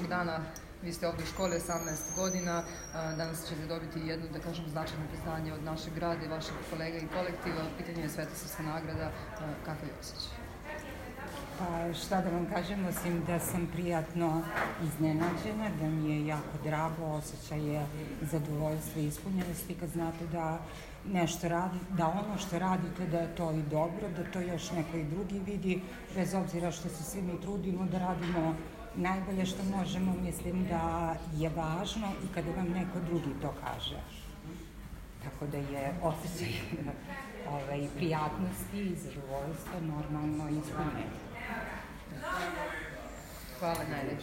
današnjeg dana, vi ste ovdje u školi 18 godina, danas ćete dobiti jedno, da kažem, značajno priznanje od našeg grada i vaših kolega i kolektiva. Pitanje je Svetosavska nagrada, kakav je osjećaj? Pa šta da vam kažem, osim da sam prijatno iznenađena, da mi je jako drago, osjećaj je zadovoljstva i ispunjenosti kad znate da nešto radi, da ono što radite da je to i dobro, da to još neko i drugi vidi, bez obzira što se svi mi trudimo da radimo najbolje što možemo, mislim da je važno i kada vam neko drugi to kaže. Tako da je osjećaj prijatnosti i zadovoljstva normalno ispunjenje. Hvala najlepše.